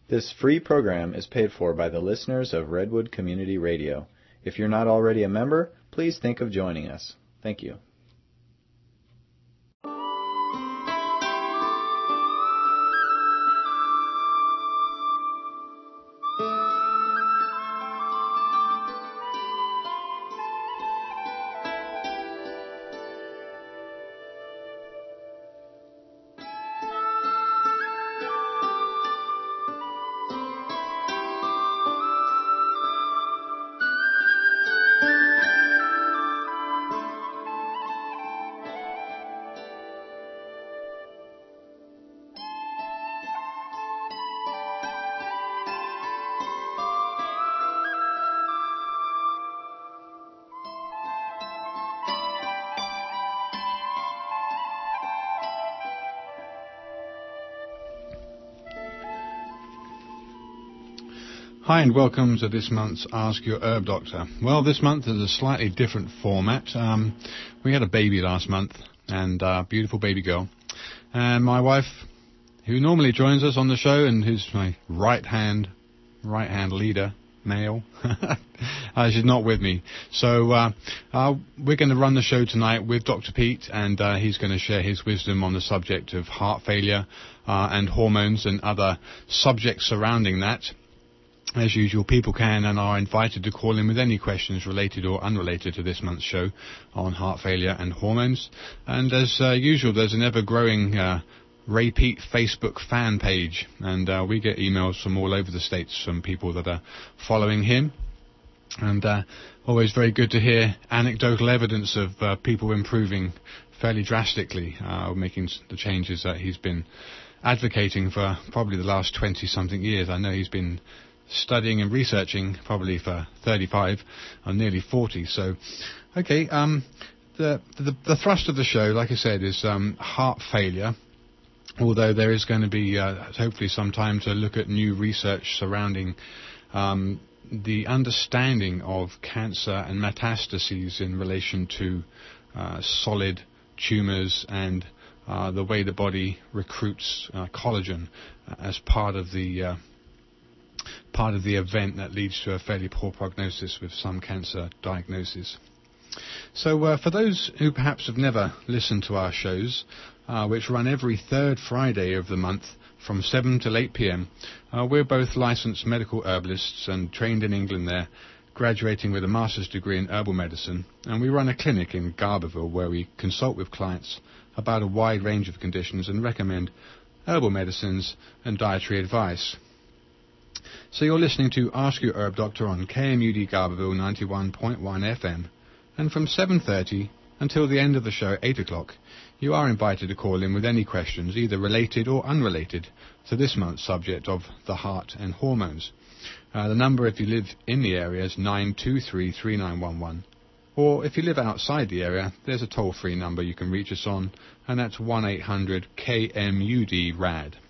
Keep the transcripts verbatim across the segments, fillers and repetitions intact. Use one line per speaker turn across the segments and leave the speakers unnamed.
This free program is paid for by the listeners of Redwood Community Radio. If you're not already a member, please think of joining us. Thank you.
Hi and welcome to this month's Ask Your Herb Doctor. Well, this month is a slightly different format. Um, we had a baby last month, and a uh, beautiful baby girl. And my wife, who normally joins us on the show and who's my right hand, right hand leader, male, uh, she's not with me. So uh, uh, we're going to run the show tonight with Doctor Pete, and uh, he's going to share his wisdom on the subject of heart failure uh, and hormones and other subjects surrounding that. As usual, people can and are invited to call in with any questions related or unrelated to this month's show on heart failure and hormones. And as uh, usual, there's an ever-growing uh, Ray Pete Facebook fan page, and uh, we get emails from all over the States from people that are following him. And uh, always very good to hear anecdotal evidence of uh, people improving fairly drastically, uh, making the changes that he's been advocating for probably the last twenty-something years. I know he's been studying and researching probably for thirty-five or nearly forty. So, okay, um, the, the the thrust of the show, like I said, is um, heart failure. Although there is going to be uh, hopefully some time to look at new research surrounding um, the understanding of cancer and metastases in relation to uh, solid tumours and uh, the way the body recruits uh, collagen as part of the uh, part of the event that leads to a fairly poor prognosis with some cancer diagnoses. So uh, for those who perhaps have never listened to our shows, uh, which run every third Friday of the month from seven till eight p.m, uh, we're both licensed medical herbalists and trained in England there, graduating with a master's degree in herbal medicine, and we run a clinic in Garberville where we consult with clients about a wide range of conditions and recommend herbal medicines and dietary advice. So you're listening to Ask Your Herb Doctor on K M U D Garberville ninety-one point one F M, and from seven thirty until the end of the show at eight o'clock, you are invited to call in with any questions, either related or unrelated, to this month's subject of the heart and hormones. Uh, the number, if you live in the area, is nine two three, three nine one one, or if you live outside the area, there's a toll-free number you can reach us on, and that's one eight hundred K M U D R A D.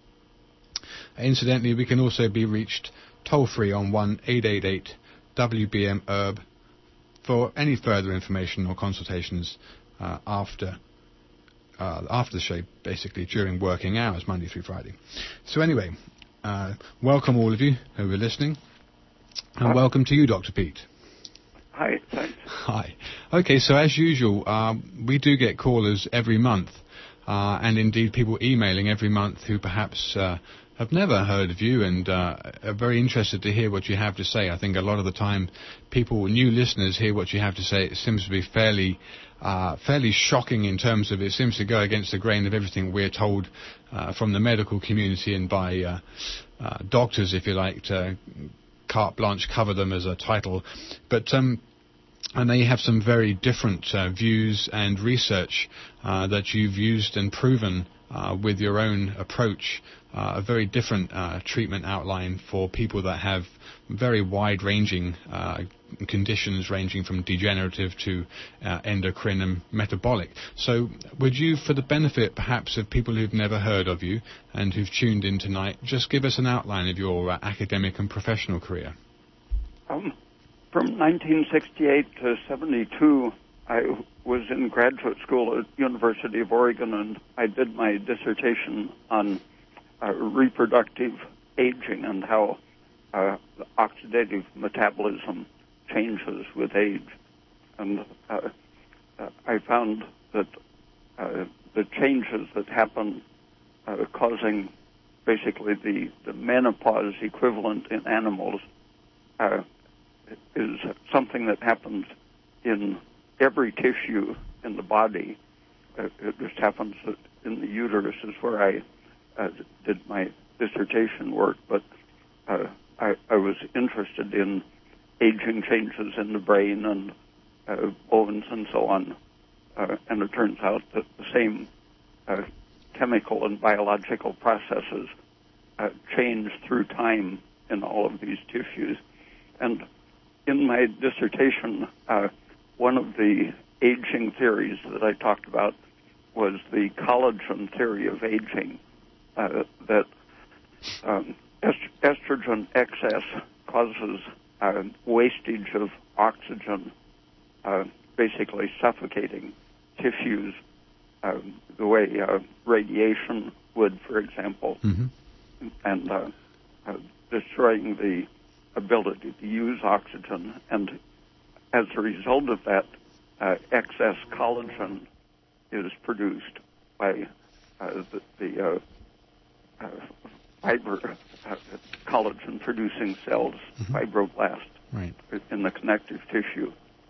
Incidentally, we can also be reached toll-free on one eight eight eight W B M herb for any further information or consultations uh, after uh, after the show, basically during working hours, Monday through Friday. So anyway, uh, welcome all of you who are listening, and Hi. Welcome to you, Doctor Pete.
Hi, thanks.
Hi. Okay, so as usual, uh, we do get callers every month, uh, and indeed people emailing every month who perhaps Uh, I've never heard of you and uh, are very interested to hear what you have to say. I think a lot of the time people, new listeners, hear what you have to say. It seems to be fairly uh, fairly shocking in terms of it seems to go against the grain of everything we're told uh, from the medical community and by uh, uh, doctors, if you like, to carte blanche cover them as a title. But um, and they have some very different uh, views and research uh, that you've used and proven uh, with your own approach. Uh, a very different uh, treatment outline for people that have very wide-ranging uh, conditions ranging from degenerative to uh, endocrine and metabolic. So would you, for the benefit perhaps of people who've never heard of you and who've tuned in tonight, just give us an outline of your uh, academic and professional career?
Um, from nineteen sixty-eight to seventy-two, I was in graduate school at University of Oregon, and I did my dissertation on Uh, reproductive aging and how uh, the oxidative metabolism changes with age. And uh, uh, I found that uh, the changes that happen uh, causing basically the, the menopause equivalent in animals uh, is something that happens in every tissue in the body. Uh, it just happens that in the uterus is where I uh, did my dissertation work, but uh, I, I was interested in aging changes in the brain and uh, bones and so on. Uh, and it turns out that the same uh, chemical and biological processes uh, change through time in all of these tissues. And in my dissertation, uh, one of the aging theories that I talked about was the collagen theory of aging, uh, that um, est- estrogen excess causes uh, wastage of oxygen, uh, basically suffocating tissues uh, the way uh, radiation would, for example,
mm-hmm.
and uh, uh, destroying the ability to use oxygen. And as a result of that, uh, excess collagen is produced by uh, the, the uh, uh, fiber uh, collagen-producing cells, mm-hmm. fibroblasts,
right.
in the connective tissue.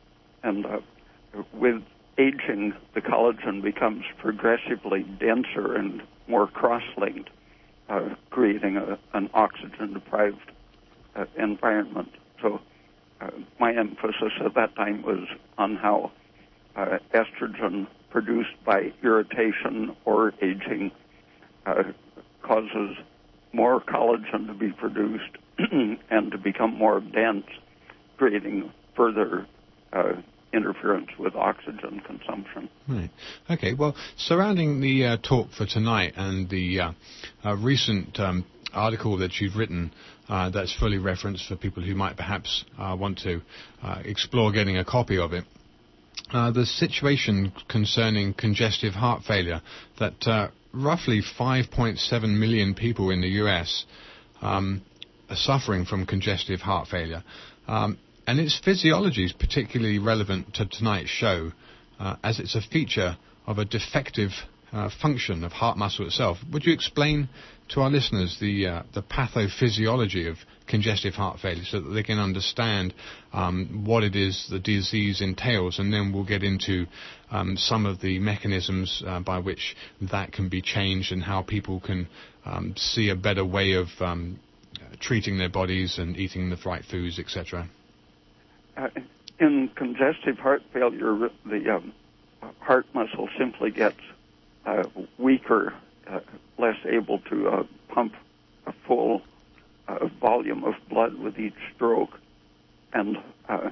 And uh, with aging, the collagen becomes progressively denser and more cross-linked, uh, creating a, an oxygen-deprived uh, environment. So uh, my emphasis at that time was on how uh, estrogen produced by irritation or aging uh, causes more collagen to be produced and to become more dense, creating further uh, interference with oxygen consumption.
Right. Okay. Well, surrounding the uh, talk for tonight and the uh, uh, recent um, article that you've written uh, that's fully referenced for people who might perhaps uh, want to uh, explore getting a copy of it, uh, the situation concerning congestive heart failure, that uh, roughly five point seven million people in the U S um, are suffering from congestive heart failure. Um, And its physiology is particularly relevant to tonight's show, uh, as it's a feature of a defective uh, function of heart muscle itself. Would you explain to our listeners the uh, the pathophysiology of congestive heart failure so that they can understand um, what it is the disease entails, and then we'll get into um, some of the mechanisms uh, by which that can be changed and how people can um, see a better way of um, treating their bodies and eating the right foods, et cetera.
Uh, in congestive heart failure, the um, heart muscle simply gets uh, weaker, uh, less able to uh, pump a full uh, volume of blood with each stroke. And uh,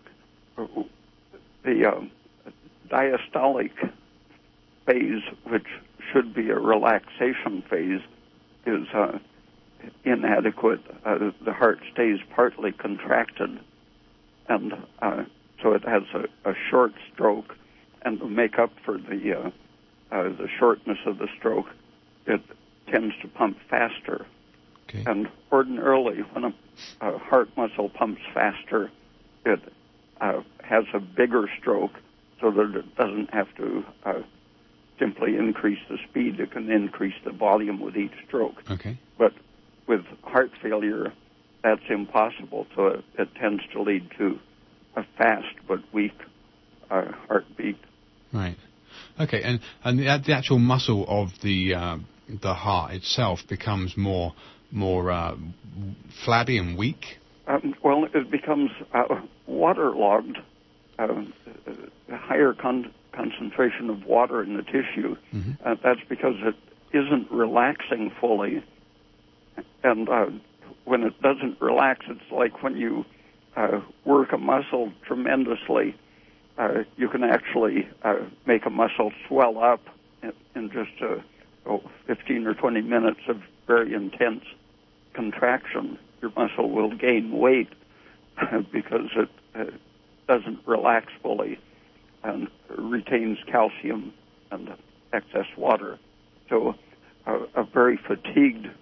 the uh, diastolic phase, which should be a relaxation phase, is uh, inadequate. Uh, the heart stays partly contracted. And uh, so it has a, a short stroke, and to make up for the uh, uh, the shortness of the stroke, it tends to pump faster.
Okay.
And ordinarily, when a, a heart muscle pumps faster, it uh, has a bigger stroke, so that it doesn't have to uh, simply increase the speed. It can increase the volume with each stroke.
Okay.
But with heart failure, that's impossible, so it, it tends to lead to a fast but weak uh, heartbeat.
Right. Okay, and and the, the actual muscle of the uh, the heart itself becomes more more uh, flabby and weak.
Um, well, it becomes uh, waterlogged. Uh, a higher con- concentration of water in the tissue.
Mm-hmm.
Uh, that's because it isn't relaxing fully, and uh, when it doesn't relax, it's like when you uh, work a muscle tremendously, uh, you can actually uh, make a muscle swell up in, in just uh, oh, fifteen or twenty minutes of very intense contraction. Your muscle will gain weight because it uh, doesn't relax fully and retains calcium and excess water. So uh, a very fatigued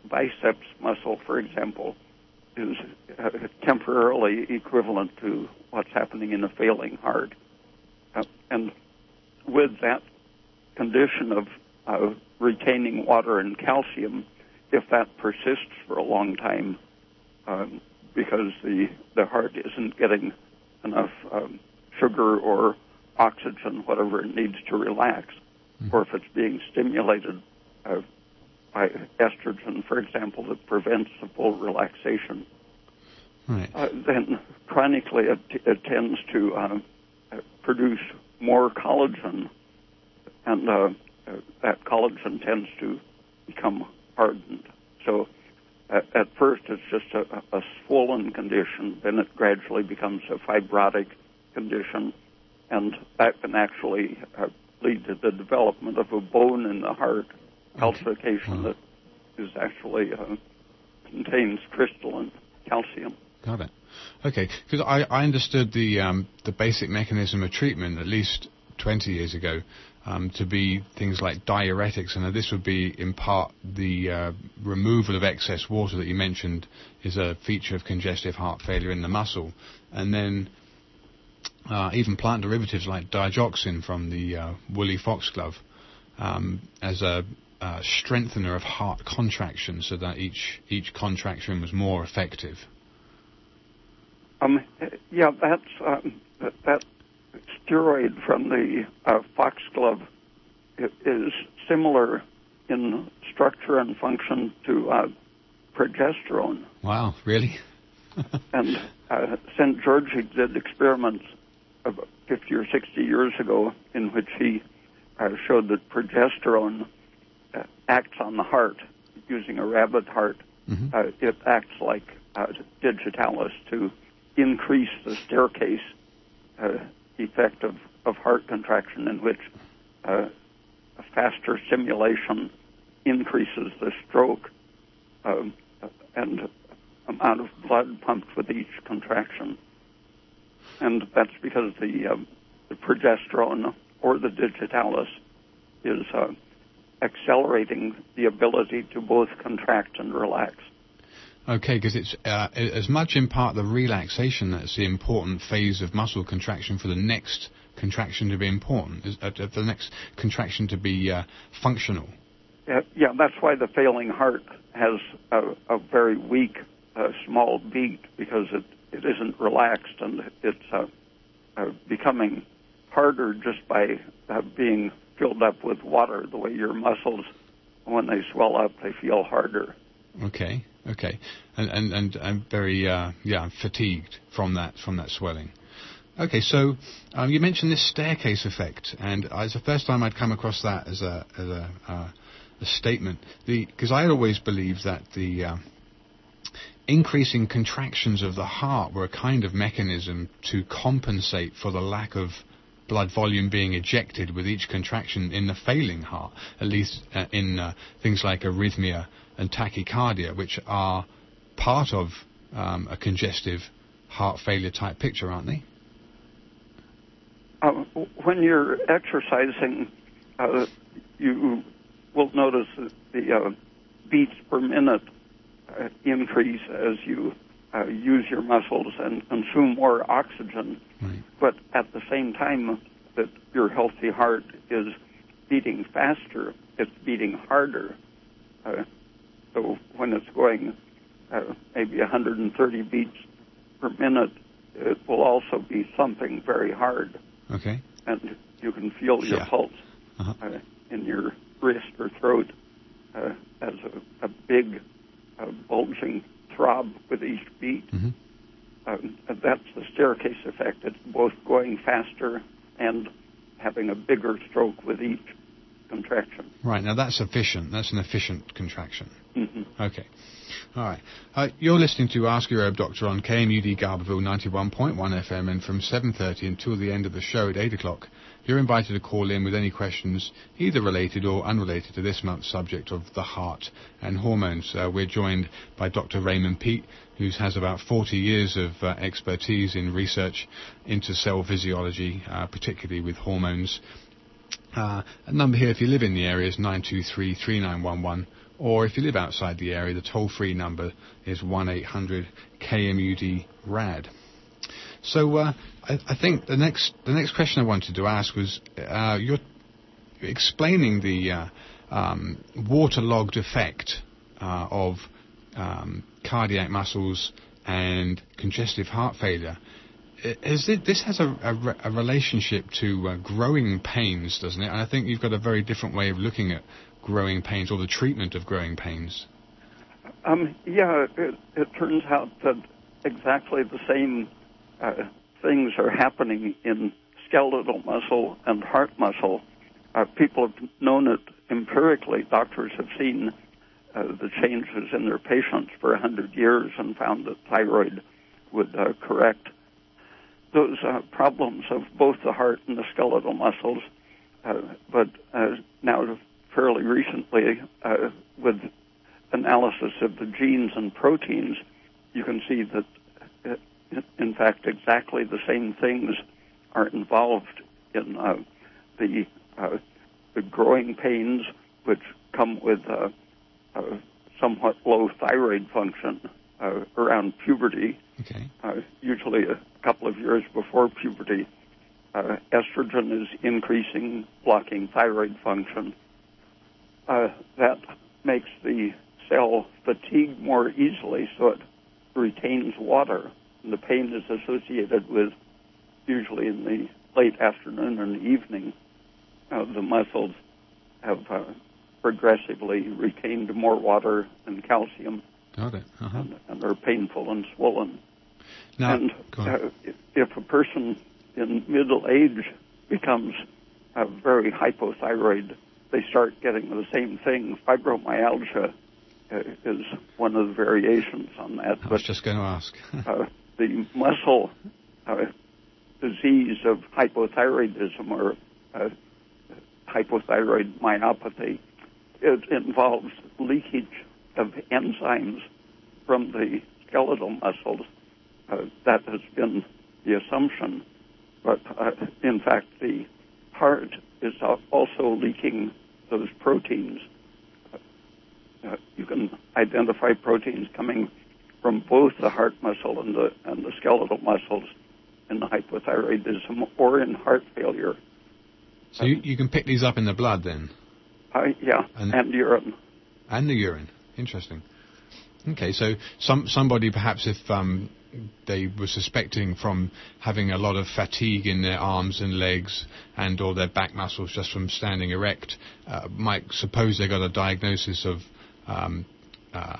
biceps muscle, for example, is uh, temporarily equivalent to what's happening in a failing heart. Uh, and with that condition of uh, retaining water and calcium, if that persists for a long time, um, because the, the heart isn't getting enough um, sugar or oxygen, whatever it needs to relax, mm-hmm. or if it's being stimulated uh, by estrogen, for example, that prevents the full relaxation,
right.
uh, then chronically it, it tends to uh, produce more collagen, and uh, uh, that collagen tends to become hardened. So uh, at first it's just a, a swollen condition, then it gradually becomes a fibrotic condition, and that can actually uh, lead to the development of a bone in the heart, calcification that is actually uh, contains crystalline calcium.
Got it. Okay, because I, I understood the um, the basic mechanism of treatment at least twenty years ago um, to be things like diuretics, and this would be in part the uh, removal of excess water that you mentioned is a feature of congestive heart failure in the muscle, and then uh, even plant derivatives like digoxin from the uh, woolly foxglove um, as a uh, strengthener of heart contraction, so that each each contraction was more effective.
Um, yeah, that's um, that, that steroid from the uh, foxglove is similar in structure and function to uh, progesterone.
Wow, really?
And uh, Saint George did experiments about fifty or sixty years ago in which he uh, showed that progesterone uh, acts on the heart using a rabbit heart. Mm-hmm. Uh, it acts like uh, digitalis to increase the staircase uh, effect of, of heart contraction, in which uh, a faster stimulation increases the stroke um, and amount of blood pumped with each contraction. And that's because the, uh, the progesterone or the digitalis is uh, accelerating the ability to both contract and relax.
Okay, because it's uh, as much in part the relaxation that's the important phase of muscle contraction for the next contraction to be important, is, uh, for the next contraction to be uh, functional.
Yeah, yeah, that's why the failing heart has a, a very weak, uh, small beat, because it, it isn't relaxed, and it's uh, uh, becoming harder just by uh, being filled up with water. The way your muscles, when they swell up, they feel harder.
Okay. Okay, and and and I'm very uh, yeah fatigued from that from that swelling. Okay, so um, you mentioned this staircase effect, and uh, it's the first time I'd come across that as a as a, uh, a statement. Because I had always believed that the uh, increasing contractions of the heart were a kind of mechanism to compensate for the lack of blood volume being ejected with each contraction in the failing heart, at least uh, in uh, things like arrhythmia and tachycardia, which are part of um, a congestive heart failure type picture, aren't they?
Uh, when you're exercising, uh, you will notice that the uh, beats per minute uh, increase as you uh, use your muscles and consume more oxygen.
Right.
But at the same time that your healthy heart is beating faster, it's beating harder. Uh, So when it's going uh, maybe one hundred thirty beats per minute, it will also be thumping very hard.
Okay.
And you can feel your
yeah.
pulse
uh-huh.
uh, in your wrist or throat uh, as a, a big uh, bulging throb with each beat.
Mm-hmm.
Um, that's the staircase effect. It's both going faster and having a bigger stroke with each contraction.
Right, now that's efficient. That's an efficient contraction.
Mm-hmm.
Okay. All right. Uh, you're listening to Ask Your Herb Doctor on K M U D Garberville ninety-one point one F M, and from seven thirty until the end of the show at eight o'clock, you're invited to call in with any questions, either related or unrelated to this month's subject of the heart and hormones. Uh, we're joined by Doctor Raymond Peat, who has about forty years of uh, expertise in research into cell physiology, uh, particularly with hormones. Uh, a number here, if you live in the area, is nine two three, three nine one one, or if you live outside the area, the toll-free number is one eight hundred K M U D R A D. So uh, I, I think the next the next question I wanted to ask was, uh, you're explaining the uh, um, waterlogged effect uh, of um, cardiac muscles and congestive heart failure. Is it, this has a, a, a relationship to uh, growing pains, doesn't it? And I think you've got a very different way of looking at growing pains, or the treatment of growing pains.
Um, yeah, it, it turns out that exactly the same uh, things are happening in skeletal muscle and heart muscle. Uh, people have known it empirically. Doctors have seen uh, the changes in their patients for one hundred years and found that thyroid would uh, correct those uh, problems of both the heart and the skeletal muscles. Uh, but uh, now, fairly recently, uh, with analysis of the genes and proteins, you can see that, uh, in fact, exactly the same things are involved in uh, the, uh, the growing pains, which come with uh, uh, somewhat low thyroid function uh, around puberty.
Okay.
Uh, usually a couple of years before puberty, uh, estrogen is increasing, blocking thyroid function. Uh, that makes the cell fatigue more easily, so it retains water. And the pain is associated with, usually in the late afternoon and evening, uh, the muscles have uh, progressively retained more water and calcium.
Got it. Uh-huh.
and, and are painful and swollen.
Now,
and uh, if a person in middle age becomes uh, very hypothyroid, they start getting the same thing. Fibromyalgia uh, is one of the variations on that.
I was just going to ask.
uh, the muscle uh, disease of hypothyroidism, or uh, hypothyroid myopathy, it involves leakage of enzymes from the skeletal muscles. Uh, that has been the assumption. But uh, in fact, the heart is also leaking those proteins. Uh, you can identify proteins coming from both the heart muscle and the, and the skeletal muscles in hypothyroidism or in heart failure.
So you, you can pick these up in the blood then?
Uh, yeah, and, and urine.
And the urine. Interesting. Okay, so some somebody perhaps if um, they were suspecting from having a lot of fatigue in their arms and legs and or their back muscles just from standing erect, uh, might suppose they got a diagnosis of, um, uh,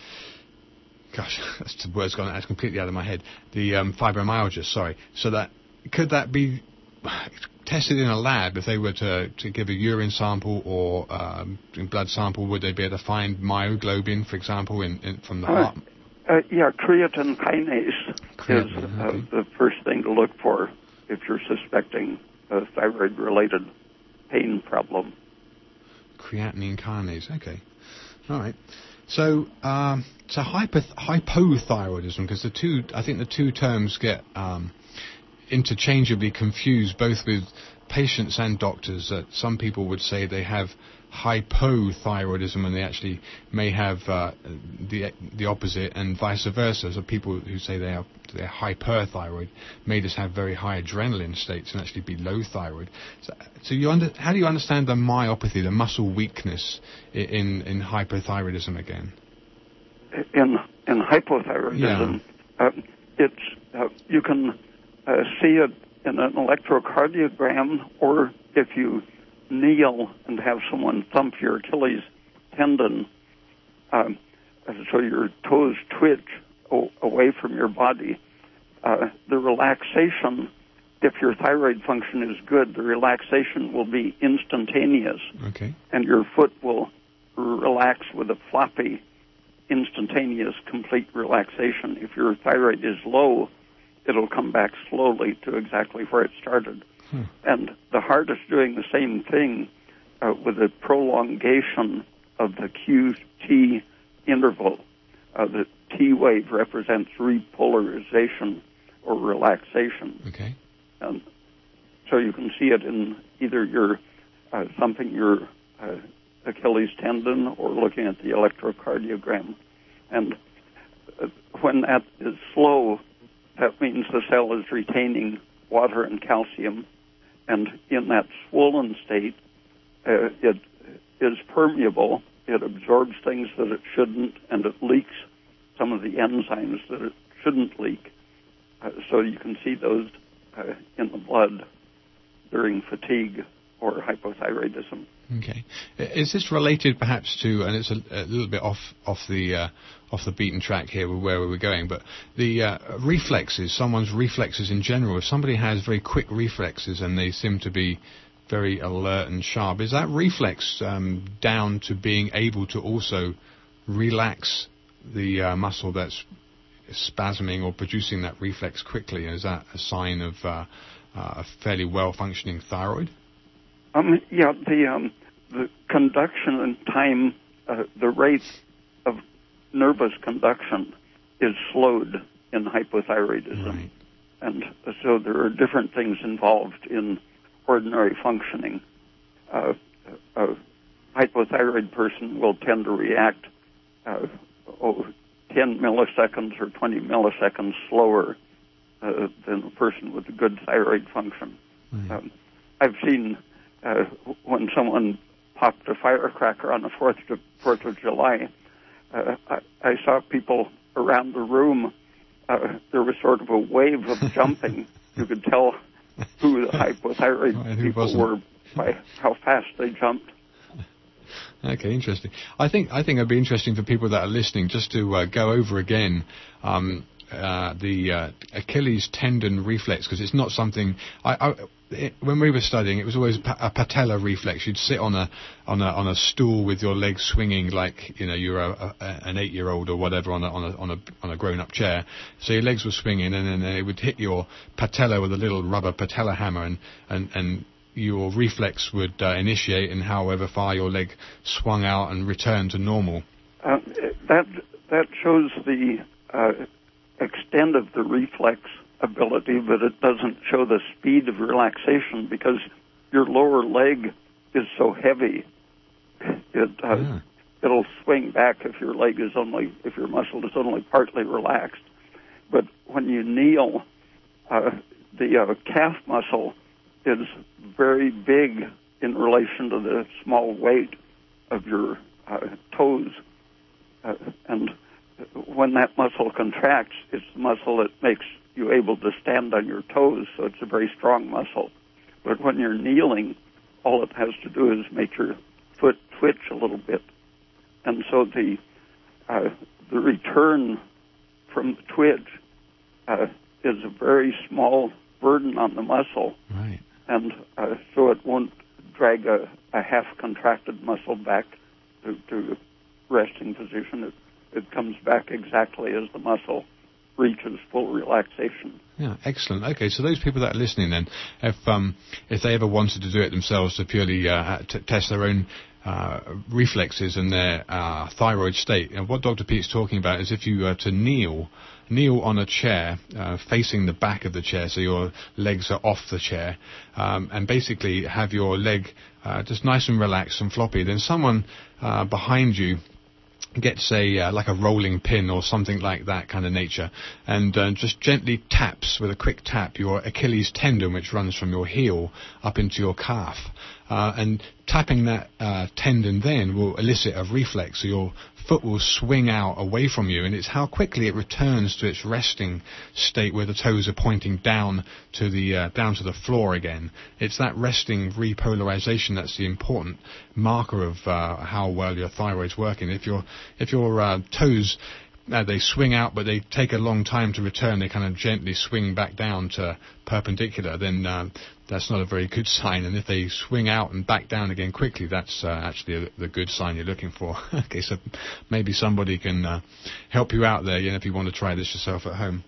gosh, that's the word's gone that's completely out of my head, the um, fibromyalgia, sorry. So that could that be tested in a lab? If they were to, to give a urine sample or um, blood sample, would they be able to find myoglobin, for example, in, in from the
uh,
heart?
Uh, yeah, creatine kinase
Creatine,
is uh,
okay.
the first thing to look for if you're suspecting a thyroid-related pain problem.
Creatinine kinase, okay. All right. So, um, so hypo, hypothyroidism, because the two, I think the two terms get um, interchangeably confused, both with patients and doctors. That some people would say they have hypothyroidism and they actually may have uh, the the opposite, and vice versa. So people who say they are they're hyperthyroid may just have very high adrenaline states and actually be low thyroid. So, so you under, how do you understand the myopathy, the muscle weakness in in hypothyroidism again?
In in hypothyroidism, yeah. uh, it's uh, you can uh, see it in an electrocardiogram, or if you kneel and have someone thump your Achilles tendon, um, so your toes twitch o- away from your body. Uh, the relaxation, if your thyroid function is good, the relaxation will be instantaneous.
Okay.
And your foot will relax with a floppy, instantaneous, complete relaxation. If your thyroid is low, it'll come back slowly to exactly where it started. Hmm. And the heart is doing the same thing uh, with a prolongation of the Q T interval. Uh, the T wave represents repolarization or relaxation.
Okay.
And so you can see it in either your uh, thumping your uh, Achilles tendon or looking at the electrocardiogram. And uh, when that is slow, that means the cell is retaining water and calcium. And in that swollen state, uh, it is permeable. It absorbs things that it shouldn't, and it leaks some of the enzymes that it shouldn't leak. Uh, so you can see those uh, in the blood during fatigue or hypothyroidism.
Okay, is this related perhaps to, and it's a, a little bit off off the uh, off the beaten track here with where we were going, but the uh, reflexes, someone's reflexes in general. If somebody has very quick reflexes and they seem to be very alert and sharp, is that reflex um, down to being able to also relax the uh, muscle that's spasming or producing that reflex quickly? Is that a sign of uh, uh, a fairly well-functioning thyroid?
Um, yeah, the um, the conduction and time, uh, the rate of nervous conduction is slowed in hypothyroidism.
Right.
And so there are different things involved in ordinary functioning. Uh, a hypothyroid person will tend to react uh, oh, ten milliseconds or twenty milliseconds slower uh, than a person with a good thyroid function.
Right.
Um, I've seen uh, when someone popped a firecracker on the fourth of, fourth of July, uh, I, I saw people around the room. Uh, there was sort of a wave of jumping. You could tell who the hypothyroid
right, who
people
wasn't.
were by how fast they jumped.
Okay, interesting. I think I think it'd be interesting for people that are listening just to uh, go over again um, uh, the uh, Achilles tendon reflex, because it's not something I, I it, when we were studying, it was always a patella reflex. You'd sit on a on a on a stool with your legs swinging like, you know, you're a, a, an eight-year-old or whatever on a on a on a on a grown-up chair. So your legs were swinging, and then it would hit your patella with a little rubber patella hammer, and and and your reflex would uh, initiate, and however far your leg swung out and returned to normal.
Uh, that that shows the uh, extent of the reflex ability, but it doesn't show the speed of relaxation because your lower leg is so heavy. It uh,
yeah.
it'll swing back if your leg is only if your muscle is only partly relaxed. But when you kneel, uh, the uh, calf muscle is very big in relation to the small weight of your uh, toes. Uh, and when that muscle contracts, it's the muscle that makes you able to stand on your toes, so it's a very strong muscle. But when you're kneeling, all it has to do is make your foot twitch a little bit. And so the uh, the return from the twitch uh, is a very small burden on the muscle.
Right.
And uh, so it won't drag a, a half-contracted muscle back to, to resting position. It, it comes back exactly as the muscle reaches full relaxation.
Yeah, excellent. Okay, so those people that are listening then, if um, if they ever wanted to do it themselves to purely uh, t- test their own uh, reflexes and their uh, thyroid state, and what Doctor Pete's talking about is if you were to kneel, kneel on a chair uh, facing the back of the chair, so your legs are off the chair, um, and basically have your leg uh, just nice and relaxed and floppy, then someone uh, behind you gets a uh, like a rolling pin or something like that kind of nature, and uh, just gently taps with a quick tap your Achilles tendon, which runs from your heel up into your calf, uh, and tapping that uh, tendon then will elicit a reflex, so your foot will swing out away from you, and it's how quickly it returns to its resting state where the toes are pointing down to the uh, down to the floor again. It's that resting repolarization that's the important marker of uh, how well your thyroid's working. If your if your uh, toes uh, they swing out, but they take a long time to return, they kind of gently swing back down to perpendicular, then uh, that's not a very good sign. And if they swing out and back down again quickly, that's uh, actually a, the good sign you're looking for. Okay, so maybe somebody can uh, help you out there, you know, if you want to try this yourself at home.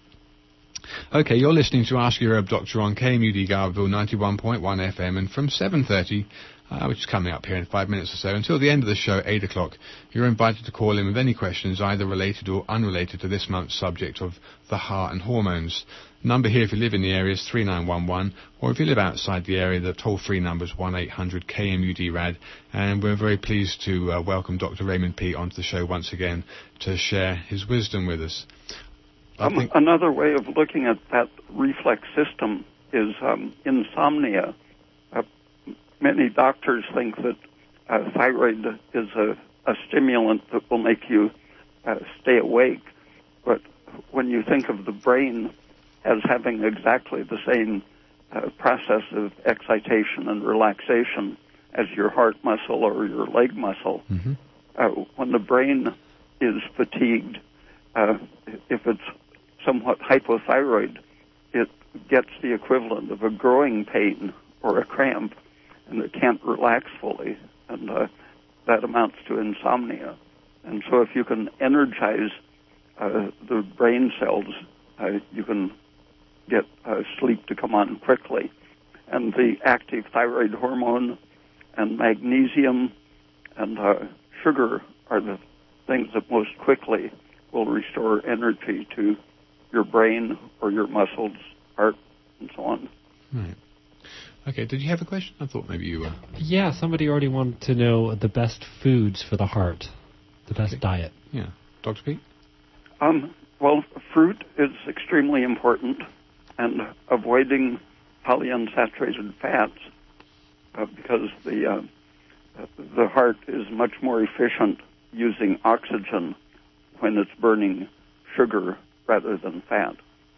Okay, you're listening to Ask Your Herb Doctor on K M U D Garberville ninety-one point one F M, and from seven thirty uh, which is coming up here in five minutes or so. Until the end of the show, eight o'clock, you're invited to call in with any questions, either related or unrelated to this month's subject of the heart and hormones. Number here, if you live in the area, is three nine one one, or if you live outside the area, the toll-free number is one eight hundred K M U D R A D, and we're very pleased to uh, welcome Doctor Raymond Peat onto the show once again to share his wisdom with us.
Um, another way of looking at that reflex system is um, insomnia. Uh, many doctors think that uh, thyroid is a, a stimulant that will make you uh, stay awake, but when you think of the brain as having exactly the same uh, process of excitation and relaxation as your heart muscle or your leg muscle, mm-hmm. uh, when the brain is fatigued, uh, if it's somewhat hypothyroid, it gets the equivalent of a growing pain or a cramp, and it can't relax fully, and uh, that amounts to insomnia. And so if you can energize uh, the brain cells, uh, you can get uh, sleep to come on quickly. And the active thyroid hormone and magnesium and uh, sugar are the things that most quickly will restore energy to your brain or your muscles, heart, and so on.
Right. Okay, did you have a question? I thought maybe you were...
Yeah, somebody already wanted to know the best foods for the heart, the best okay. diet.
Yeah. Doctor Peat?
Um, well, fruit is extremely important, and avoiding polyunsaturated fats uh, because the uh, the heart is much more efficient using oxygen when it's burning sugar rather than fat.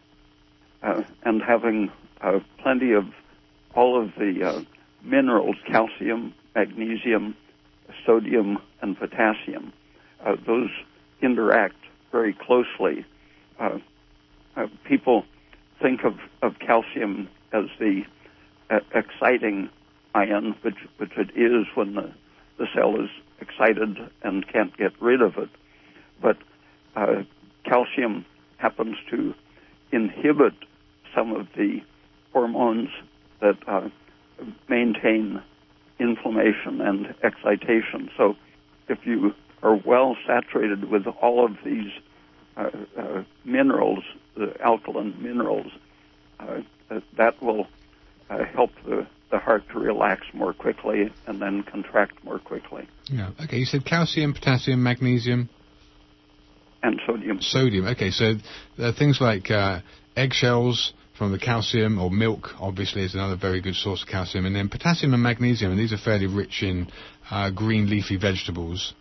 Uh, and having uh, plenty of all of the uh, minerals, calcium, magnesium, sodium, and potassium. Uh, those interact very closely. Uh, uh, people think of, of calcium as the uh, exciting ion, which, which it is when the, the cell is excited and can't get rid of it. But uh, calcium happens to inhibit some of the hormones that uh, maintain inflammation and excitation. So if you are well saturated with all of these uh, uh, minerals, the alkaline minerals, uh, that will uh, help the, the heart to relax more quickly and then contract more quickly.
Yeah. Okay, you said calcium, potassium, magnesium,
and sodium.
Sodium. Okay, so there are things like uh, eggshells from the calcium, or milk, obviously, is another very good source of calcium. And then potassium and magnesium, and these are fairly rich in uh, green leafy vegetables.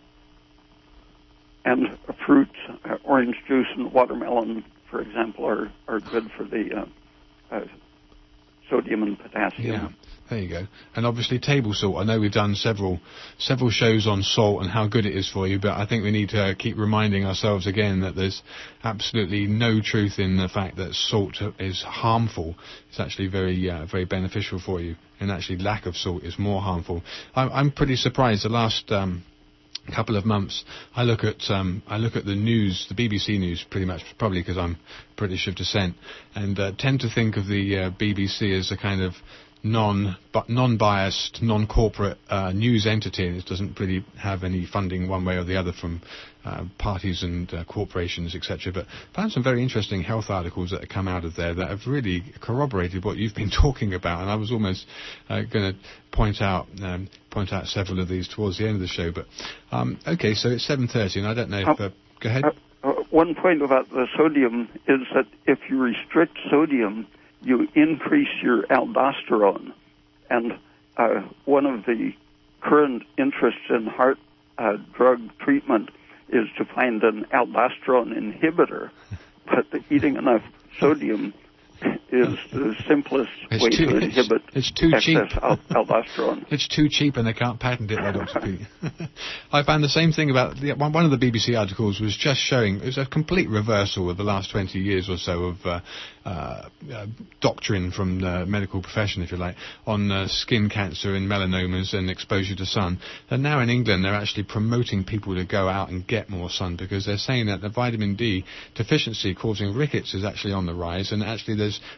And fruits, uh, orange juice and watermelon, for example, are, are good for the uh, uh, sodium and potassium.
Yeah, there you go. And obviously table salt. I know we've done several several shows on salt and how good it is for you, but I think we need to uh, keep reminding ourselves again that there's absolutely no truth in the fact that salt is harmful. It's actually very uh, very beneficial for you, and actually lack of salt is more harmful. I'm, I'm pretty surprised. The last um, couple of months, I look at um, I look at the news, the B B C news, pretty much, probably because I'm British of descent, and uh, tend to think of the uh, B B C as a kind of non but non-biased, non-corporate uh, news entity, and it doesn't really have any funding one way or the other from uh, parties and uh, corporations, et cetera. But I found some very interesting health articles that have come out of there that have really corroborated what you've been talking about, and I was almost uh, going to point out um, point out several of these towards the end of the show. But um, okay, so it's seven thirty, and I don't know if uh, go ahead.
Uh, uh, one point about the sodium is that if you restrict sodium, you increase your aldosterone. And uh, one of the current interests in heart uh, drug treatment is to find an aldosterone inhibitor. But eating enough sodium is the simplest
it's
way
too,
to inhibit
it's, it's too
excess
cheap.
al- aldosterone.
It's too cheap, and they can't patent it, though, Doctor Peat. I found the same thing about the, one, one of the B B C articles was just showing it was a complete reversal of the last twenty years or so of uh, uh, uh, doctrine from the medical profession, if you like, on uh, skin cancer and melanomas and exposure to sun. And now in England, they're actually promoting people to go out and get more sun, because they're saying that the vitamin D deficiency causing rickets is actually on the rise, and actually there's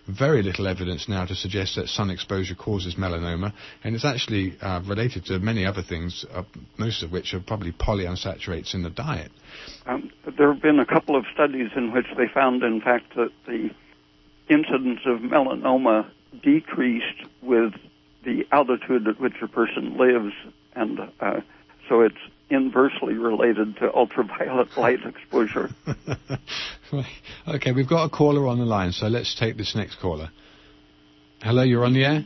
very little evidence now to suggest that sun exposure causes melanoma, and it's actually uh, related to many other things, uh, most of which are probably polyunsaturates in the diet.
Um, there have been a couple of studies in which they found, in fact, that the incidence of melanoma decreased with the altitude at which a person lives, and uh, so it's inversely related to ultraviolet light exposure.
Okay, we've got a caller on the line, so let's take this next caller. Hello, you're on the air?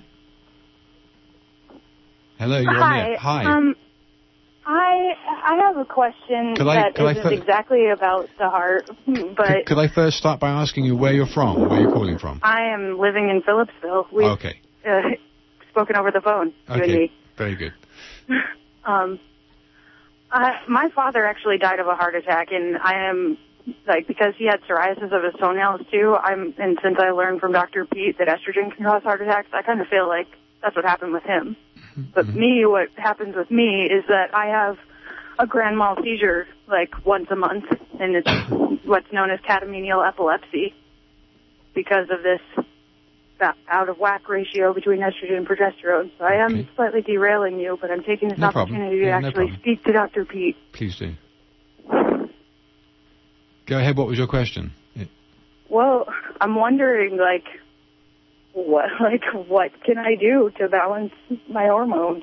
Hello, you're
Hi.
on the air. Hi.
Um, I I have a question
Could I-
that
could I
isn't
fir-
exactly about the heart, but
Could, could I first start by asking you where you're from, or where you're calling from?
I am living in Phillipsville. We've
Okay.
uh, spoken over the phone, you and
Okay,
me.
very good.
Um, I, my father actually died of a heart attack, and I am, like, because he had psoriasis of his toenails too, I'm, and since I learned from Doctor Pete that estrogen can cause heart attacks, I kind of feel like that's what happened with him. But
Mm-hmm.
me, what happens with me is that I have a grand mal seizure, like, once a month, and it's what's known as catamenial epilepsy because of this that out-of-whack ratio between estrogen and progesterone. So I am
Okay.
slightly derailing you, but I'm taking this
No problem.
opportunity
Yeah,
to
no
actually
problem.
speak to Doctor Pete.
Please do. Go ahead, what was your question? Yeah.
Well, I'm wondering, like, what, like, what can I do to balance my hormones?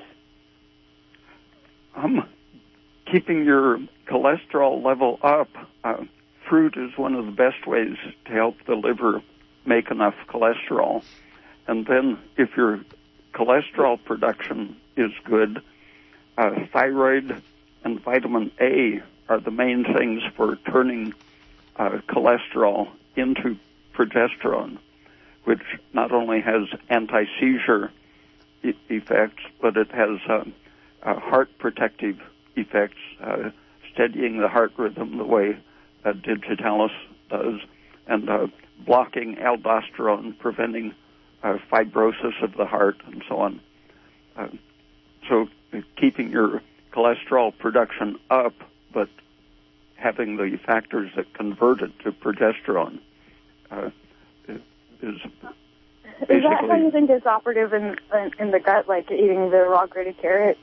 Um, keeping your cholesterol level up, uh, fruit is one of the best ways to help the liver make enough cholesterol. And then if your cholesterol production is good, uh, thyroid and vitamin A are the main things for turning uh, cholesterol into progesterone, which not only has anti-seizure e- effects, but it has uh, uh, heart protective effects, uh, steadying the heart rhythm the way uh, digitalis does, and uh, blocking aldosterone, preventing uh, fibrosis of the heart, and so on. Uh, so uh, keeping your cholesterol production up, but having the factors that convert it to progesterone uh, is basically...
Is that how you think is operative in, in, in the gut, like eating the raw grated carrot?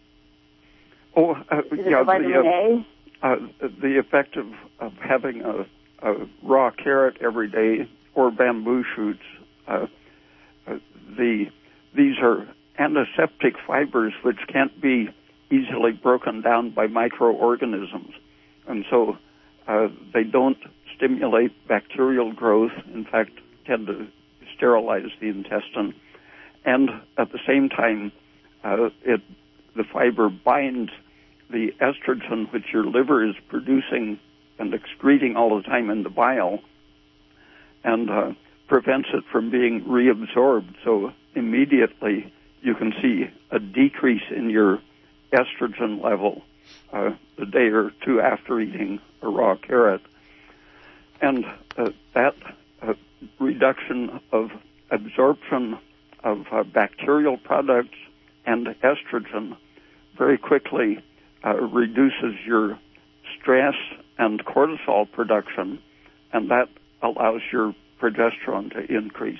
Oh, uh,
Is it
yeah,
the vitamin
the,
A?
uh, uh, the effect of, of having a, a raw carrot every day or bamboo shoots, uh, uh, the these are antiseptic fibers which can't be easily broken down by microorganisms, and so uh, they don't stimulate bacterial growth. In fact, tend to sterilize the intestine, and at the same time, uh, it the fiber binds the estrogen which your liver is producing and excreting all the time in the bile, and uh, prevents it from being reabsorbed. So immediately you can see a decrease in your estrogen level uh, a day or two after eating a raw carrot. And uh, that uh, reduction of absorption of uh, bacterial products and estrogen very quickly uh, reduces your stress and cortisol production, and that allows your progesterone to increase.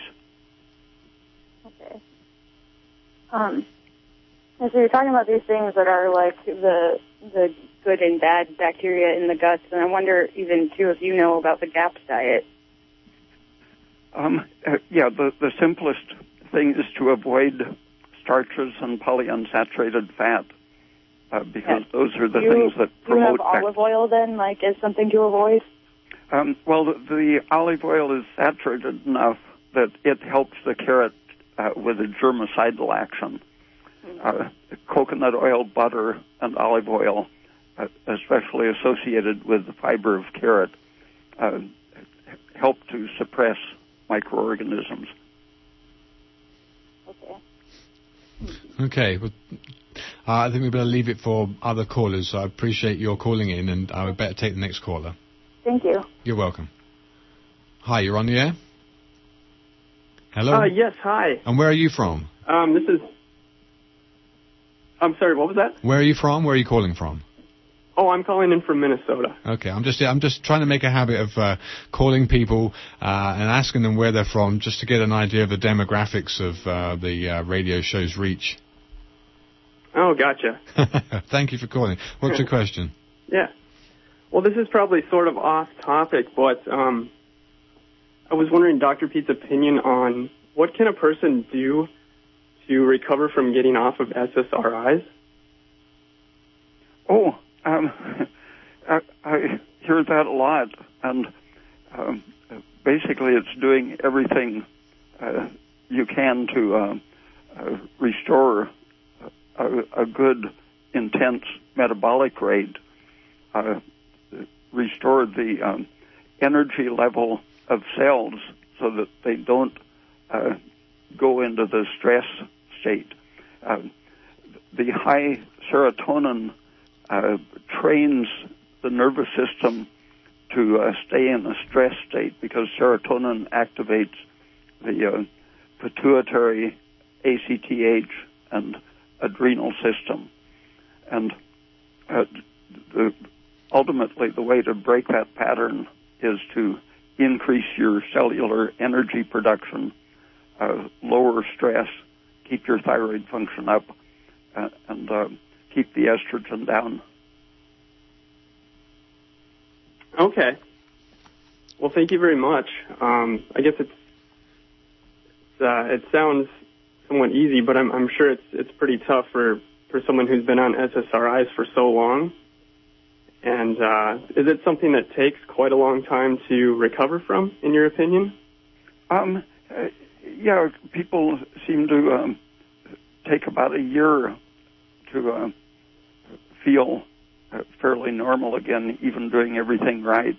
Okay. Um, and so you're talking about these things that are like the the good and bad bacteria in the guts, and I wonder even too if you know about the GAPS diet.
Um, uh, yeah, the, the simplest thing is to avoid starches and polyunsaturated fat, uh, because
Yeah.
those are the
do you,
things that
do you have
promote
olive oil then, like, as something to avoid?
Um, well, the, the olive oil is saturated enough that it helps the carrot uh, with a germicidal action. Uh, coconut oil, butter, and olive oil, uh, especially associated with the fiber of carrot, uh, help to suppress microorganisms.
Okay.
Okay, well, uh, I think we better leave it for other callers. I appreciate your calling in, and I would better take the next caller.
Thank you.
You're welcome. Hi, you're on the air? Hello?
Uh, yes, hi.
And where are you from?
Um, this is... I'm sorry, what was that?
Where are you from? Where are you calling from?
Oh, I'm calling in from Minnesota.
Okay, I'm just I'm just trying to make a habit of uh, calling people uh, and asking them where they're from, just to get an idea of the demographics of uh, the uh, radio show's reach.
Oh, gotcha.
Thank you for calling. What's your question?
Yeah. Well, this is probably sort of off topic, but um, I was wondering Doctor Pete's opinion on what can a person do to recover from getting off of S S R Is?
Oh, um, I, I hear that a lot, and um, basically it's doing everything uh, you can to uh, uh, restore a, a good, intense metabolic rate, uh, restore the um, energy level of cells so that they don't uh, go into the stress state. Uh, the high serotonin uh, trains the nervous system to uh, stay in a stress state because serotonin activates the uh, pituitary, A C T H, and adrenal system. And uh, the, ultimately the way to break that pattern is to increase your cellular energy production, uh, lower stress, keep your thyroid function up, uh, and uh, keep the estrogen down.
Okay. Well, thank you very much. Um, I guess it's, it's uh, it sounds somewhat easy, but I'm, I'm sure it's it's pretty tough for, for someone who's been on S S R Is for so long. And uh, is it something that takes quite a long time to recover from, in your opinion?
Um, uh, yeah, people seem to um, take about a year to uh, feel uh, fairly normal again, even doing everything right.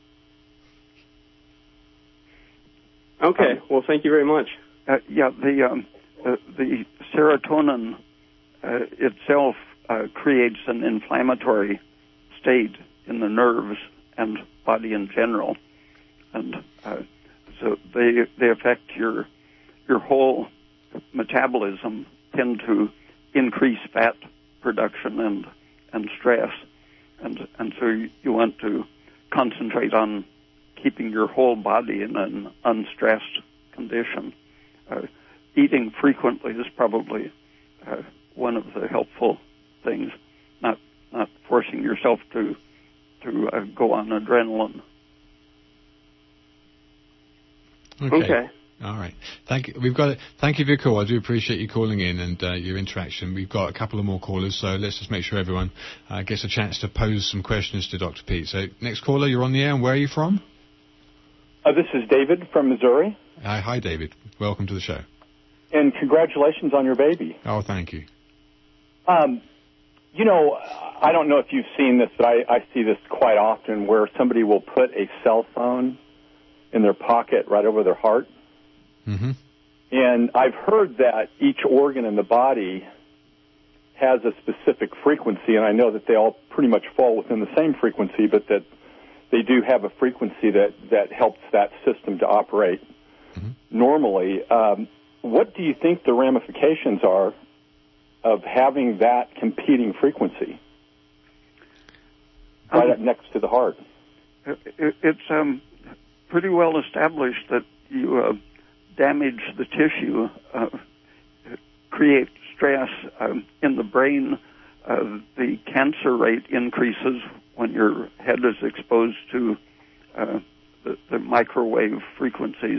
Okay.
Um,
well, thank you very much.
Uh, yeah, the um, uh, the serotonin uh, itself uh, creates an inflammatory state in the nerves and body in general, and uh, so they they affect your your whole metabolism, tend to increase fat production and and stress, and and so you, you want to concentrate on keeping your whole body in an unstressed condition. Uh, eating frequently is probably uh, one of the helpful things. Not not forcing yourself to to uh, go on adrenaline.
Okay.
okay.
All right. Thank you. We've got it. Thank you for your call. I do appreciate you calling in and uh, your interaction. We've got a couple of more callers, so let's just make sure everyone uh, gets a chance to pose some questions to Doctor Pete. So, next caller, you're on the air, and where are you from?
Uh, this is David from Missouri.
Hi, hi, David. Welcome to the show.
And congratulations on your baby.
Oh, thank you.
Um, you know, I don't know if you've seen this, but I, I see this quite often where somebody will put a cell phone in their pocket right over their heart.
Mm-hmm.
And I've heard that each organ in the body has a specific frequency, and I know that they all pretty much fall within the same frequency, but that they do have a frequency that, that helps that system to operate mm-hmm. normally. Um, what do you think the ramifications are of having that competing frequency right um, up next to the heart?
It, it's um, pretty well established that you uh, damage the tissue, uh, create stress um, in the brain. Uh, the cancer rate increases when your head is exposed to uh, the, the microwave frequencies.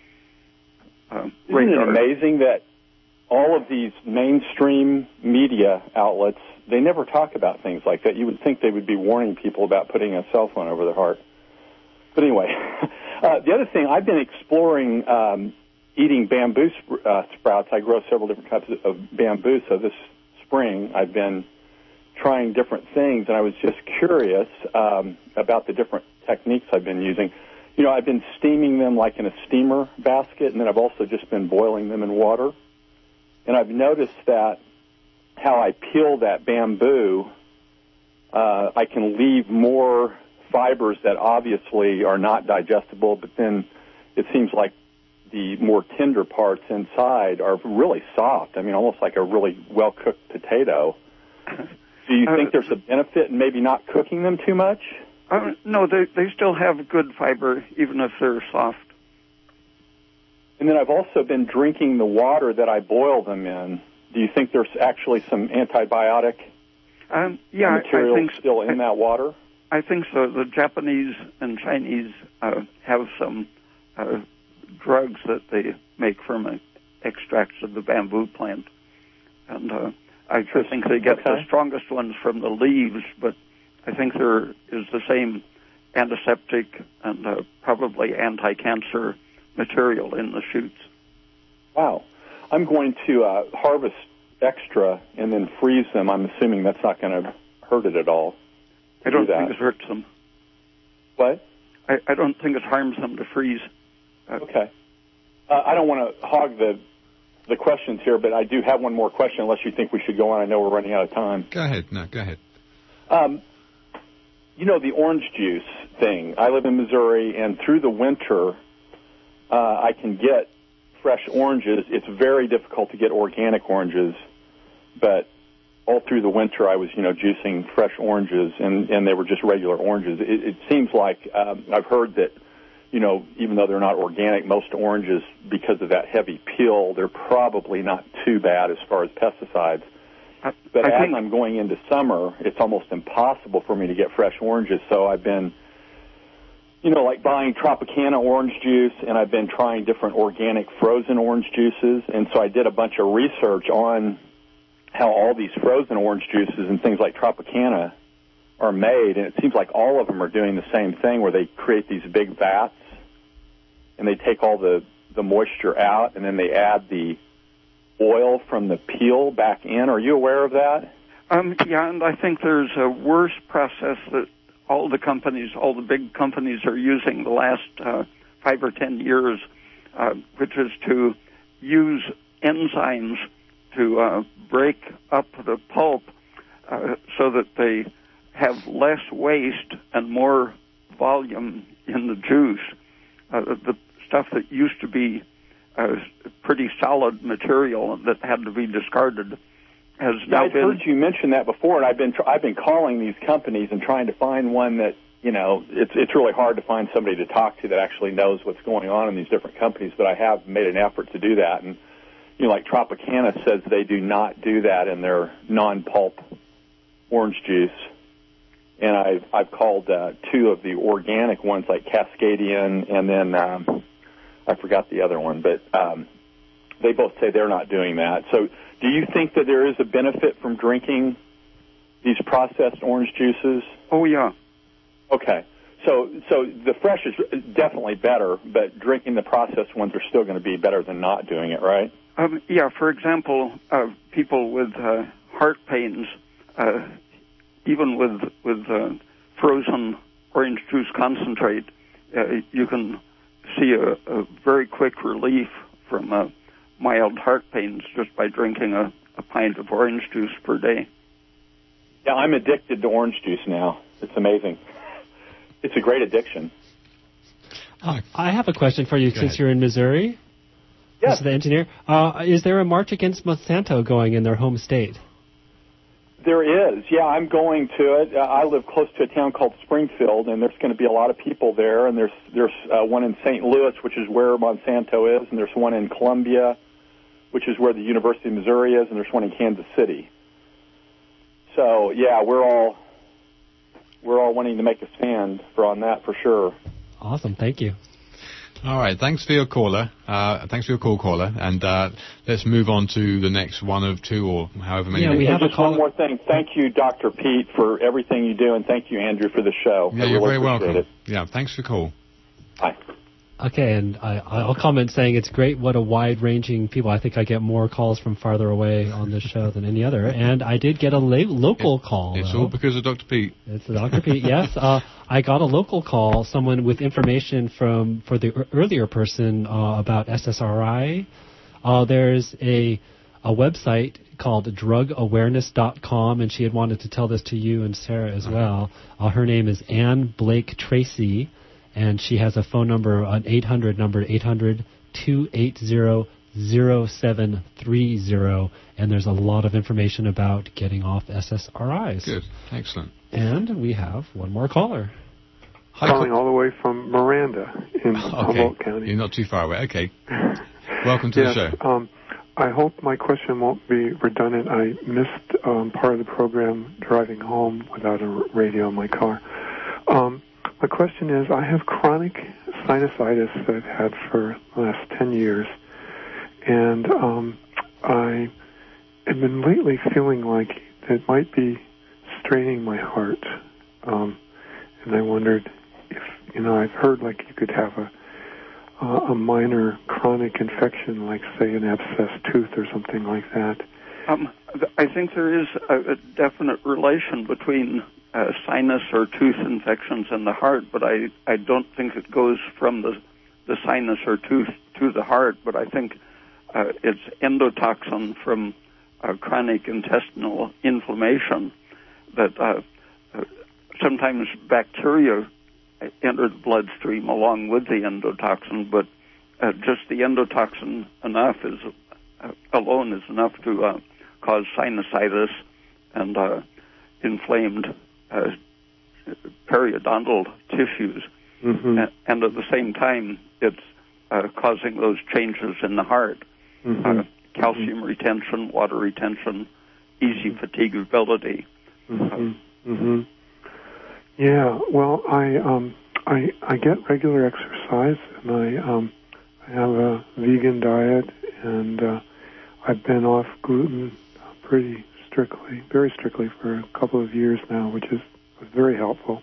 Uh,
Isn't radar. It amazing that all of these mainstream media outlets, they never talk about things like that? You would think they would be warning people about putting a cell phone over their heart. But anyway, uh, the other thing, I've been exploring um, eating bamboo sp- uh, sprouts. I grow several different types of bamboo, so this spring I've been trying different things, and I was just curious um, about the different techniques I've been using. You know, I've been steaming them like in a steamer basket, and then I've also just been boiling them in water. And I've noticed that how I peel that bamboo, uh, I can leave more fibers that obviously are not digestible, but then it seems like the more tender parts inside are really soft. I mean, almost like a really well-cooked potato. Do you
Uh,
think there's a benefit in maybe not cooking them too much?
Uh, no, they they still have good fiber, even if they're soft.
And then I've also been drinking the water that I boil them in. Do you think there's actually some antibiotic
Um, yeah,
material
I think
still in
I,
that water?
I think so. The Japanese and Chinese uh, have some uh, drugs that they make from uh, extracts of the bamboo plant, and uh, I sure think they get
Okay.
the strongest ones from the leaves, but I think there is the same antiseptic and uh, probably anti-cancer material in the shoots.
Wow. I'm going to uh, harvest extra and then freeze them. I'm assuming that's not going to hurt it at all.
I don't
do that.
think it hurts them.
What?
I, I don't think it harms them to freeze. Uh,
Okay. Uh, I don't want to hog the the questions here, but I do have one more question unless you think we should go on. I know we're running out of time.
Go ahead. No, go ahead.
Um, you know, the orange juice thing. I live in Missouri, and through the winter, uh, I can get fresh oranges. It's very difficult to get organic oranges, but all through the winter, I was, you know, juicing fresh oranges, and, and they were just regular oranges. It, it seems like um, I've heard that, you know, even though they're not organic, most oranges, because of that heavy peel, they're probably not too bad as far as pesticides. But
I
as
think-
I'm going into summer, it's almost impossible for me to get fresh oranges, so I've been, you know, like buying Tropicana orange juice, and I've been trying different organic frozen orange juices, and so I did a bunch of research on how all these frozen orange juices and things like Tropicana are made, and it seems like all of them are doing the same thing where they create these big vats, and they take all the, the moisture out, and then they add the oil from the peel back in. Are you aware of that?
Um, yeah, and I think there's a worse process that all the companies, all the big companies are using the last uh, five or ten years, uh, which is to use enzymes to uh, break up the pulp uh, so that they have less waste and more volume in the juice. Uh, the stuff that used to be uh, pretty solid material that had to be discarded has
Yeah,
now
I've
been...
heard you mention that before, and I've been tr- I've been calling these companies and trying to find one that, you know, it's it's really hard to find somebody to talk to that actually knows what's going on in these different companies, but I have made an effort to do that. And, you know, like Tropicana says they do not do that in their non-pulp orange juice. And I've, I've called uh, two of the organic ones, like Cascadian, and then um, I forgot the other one, but um, they both say they're not doing that. So do you think that there is a benefit from drinking these processed orange juices?
Oh, yeah.
Okay. So so the fresh is definitely better, but drinking the processed ones are still going to be better than not doing it, right?
Um, yeah, for example, uh, people with uh, heart pains, uh, even with with uh, frozen orange juice concentrate, uh, you can see a, a very quick relief from uh, mild heart pains just by drinking a, a pint of orange juice per day.
Yeah, I'm addicted to orange juice now. It's amazing. It's a great addiction.
Uh, I have a question for you
Go
since
ahead.
you're in Missouri.
Yes.
This is the engineer. Uh, is there a march against Monsanto going in their home state?
There is. Yeah, I'm going to it. Uh, I live close to a town called Springfield, and there's going to be a lot of people there. And there's there's uh, one in Saint Louis, which is where Monsanto is, and there's one in Columbia, which is where the University of Missouri is, and there's one in Kansas City. So yeah, we're all we're all wanting to make a stand for on that for sure.
Awesome. Thank you.
All right, thanks for your caller. Uh, thanks for your call, caller. And uh, let's move on to the next one of two or however many.
Yeah, we
minutes.
have
And
a
just
call-
one more thing. Thank you, Doctor Pete, for everything you do, and thank you, Andrew, for the show.
Yeah,
I
you're
really
very
appreciate
welcome.
it.
Yeah, thanks for the call.
Bye.
Okay, and I, I'll comment saying it's great what a wide-ranging people. I think I get more calls from farther away on this show than any other. And I did get a la- local call.
It's
though.
all because of Doctor Pete.
It's Doctor Pete, yes. Uh, I got a local call, someone with information from for the er- earlier person uh, about S S R I. Uh, there's a a website called drug awareness dot com, and she had wanted to tell this to you and Sarah as well. Uh, her name is Ann Blake Tracy, and she has a phone number, an eight hundred number, eight hundred, two eight zero, zero seven three zero, and there's a lot of information about getting off S S R Is.
Good. Excellent.
And we have one more caller.
Hi,
Calling
Col-
all the way from Miranda in
okay.
Humboldt County.
You're not too far away. Okay. Welcome to
yes,
the show.
Um, I hope my question won't be redundant. I missed um, part of the program driving home without a r- radio in my car. Um, my question is, I have chronic sinusitis that I've had for the last ten years, and um, I have been lately feeling like it might be straining my heart. Um, and I wondered if, you know, I've heard like you could have a uh, a minor chronic infection, like say an abscessed tooth or something like that.
Um, I think there is a, a definite relation between uh, sinus or tooth infections and the heart, but I, I don't think it goes from the, the sinus or tooth to the heart, but I think uh, it's endotoxin from uh, chronic intestinal inflammation that uh, uh, sometimes bacteria enter the bloodstream along with the endotoxin, but uh, just the endotoxin enough is uh, alone is enough to uh, cause sinusitis and uh, inflamed uh, periodontal tissues.
Mm-hmm.
And, and at the same time, it's uh, causing those changes in the heart,
Mm-hmm.
uh, calcium mm-hmm. retention, water retention, easy fatigability.
Mm-hmm. Mm-hmm. Yeah, well, I um, I I get regular exercise, and I um, I have a vegan diet, and uh, I've been off gluten pretty strictly, very strictly for a couple of years now, which is was very helpful.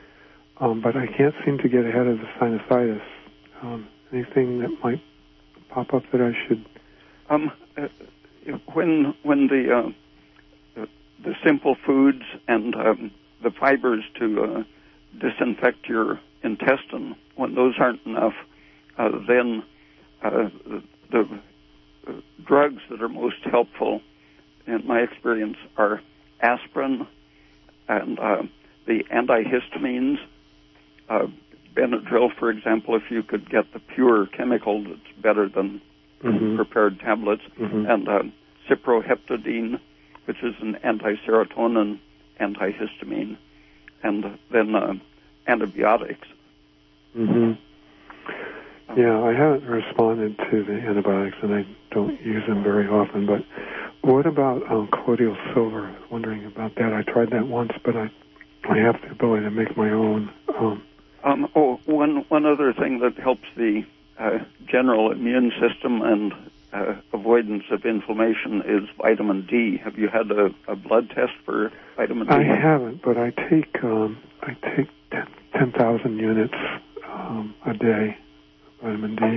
Um, but I can't seem to get ahead of the sinusitis. Um, anything that might pop up that I should?
Um, uh, when when the uh, the, the simple foods and um, the fibers to uh, disinfect your intestine, when those aren't enough, uh, then uh, the, the uh, drugs that are most helpful, in my experience, are aspirin and uh, the antihistamines. Uh, Benadryl, for example, if you could get the pure chemical, that's better than
mm-hmm.
prepared tablets,
mm-hmm.
and uh, cyproheptadine, which is an anti-serotonin antihistamine, and then uh, antibiotics.
Mm-hmm. Yeah, I haven't responded to the antibiotics, and I don't use them very often, but what about um, colloidal silver? I was wondering about that. I tried that once, but I I have the ability to make my own. Um,
um, oh, one, one other thing that helps the uh, general immune system and uh, avoidance of inflammation is vitamin D. Have you had a, a blood test for vitamin D?
I haven't, but I take um, I take ten thousand units um, a day of vitamin D.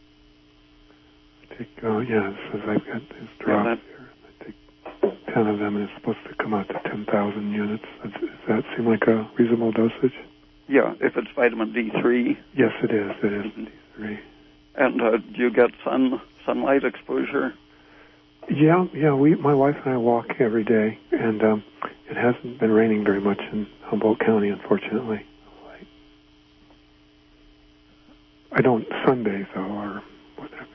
I take, uh, yeah, it says I've got this drop
yeah,
here. I take ten of them, and it's supposed to come out to ten thousand units. Does, does that seem like a reasonable dosage?
Yeah, if it's vitamin D three.
Yes, it is. It is mm-hmm. D three.
And uh, do you get sun sunlight exposure?
Yeah, yeah. We, my wife and I walk every day, and um, it hasn't been raining very much in Humboldt County, unfortunately. I don't sunbathe though, or whatever.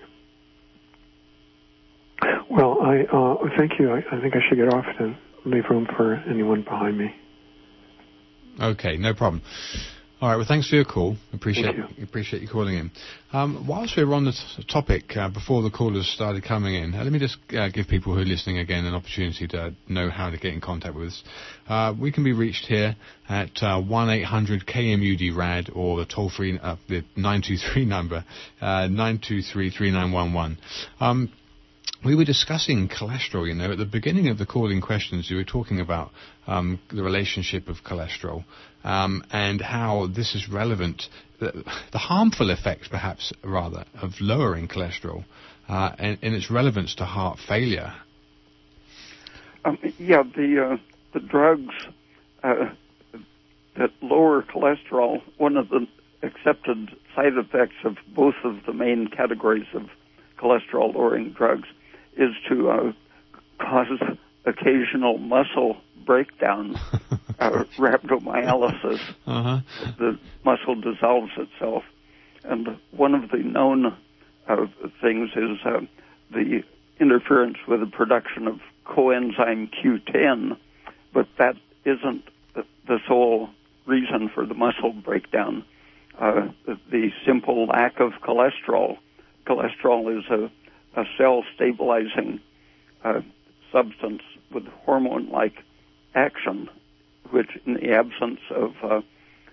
Well, I uh, thank you. I, I think I should get off to leave room for anyone behind me.
Okay, no problem. All right, well, thanks for your call. Appreciate
Thank you.
appreciate you calling in. Um, whilst we were on the t- topic, uh, before the callers started coming in, uh, let me just uh, give people who are listening again an opportunity to know how to get in contact with us. Uh, we can be reached here at uh, one eight hundred K M U D R A D or the toll-free, uh, the nine two three number, uh, nine two three, three nine one one. Um, We were discussing cholesterol, you know. At the beginning of the calling questions, you were talking about um, the relationship of cholesterol um, and how this is relevant, the, the harmful effect, perhaps, rather, of lowering cholesterol uh, and, and its relevance to heart failure.
Um, yeah, the, uh, the drugs uh, that lower cholesterol, one of the accepted side effects of both of the main categories of cholesterol-lowering drugs is to uh, cause occasional muscle breakdown, uh, rhabdomyolysis.
Uh-huh.
The muscle dissolves itself. And one of the known uh, things is uh, the interference with the production of coenzyme Q ten, but that isn't the, the sole reason for the muscle breakdown. Uh, the, the simple lack of cholesterol. Cholesterol is a, a cell-stabilizing uh, substance with hormone-like action, which in the absence of uh,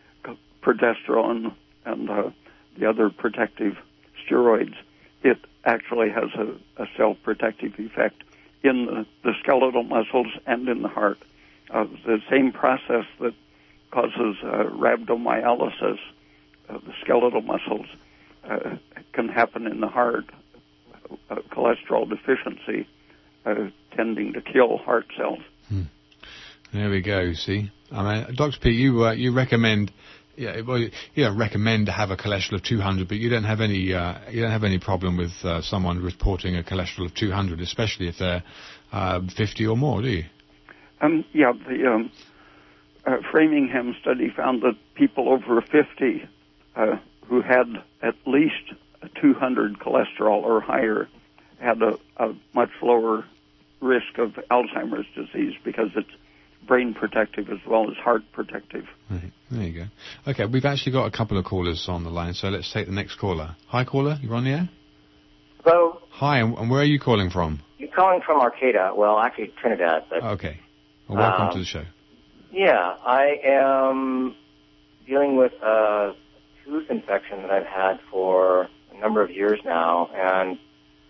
progesterone and uh, the other protective steroids, it actually has a, a cell-protective effect in the, the skeletal muscles and in the heart. Uh, the same process that causes uh, rhabdomyolysis, uh, the skeletal muscles, uh, can happen in the heart, uh, cholesterol deficiency uh, tending to kill heart cells.
Hmm. There we go, see. I mean, Doctor Pete, you, uh, you recommend... Yeah, well, you don't recommend to have a cholesterol of two hundred, but you don't have any uh, you don't have any problem with uh, someone reporting a cholesterol of two hundred, especially if they're uh, fifty or more, do you?
Um, yeah, the um, uh, Framingham study found that people over fifty uh, who had at least a two hundred cholesterol or higher had a, a much lower risk of Alzheimer's disease because it's brain protective as well as heart protective.
Right. There you go. Okay, we've actually got a couple of callers on the line, so let's take the next caller. Hi, caller. You're on the air?
Hello.
Hi, and, and where are you calling from?
You're calling from Arcata. Well, actually Trinidad. But,
okay. Well, welcome
um,
to the show.
Yeah, I am dealing with a tooth infection that I've had for a number of years now, and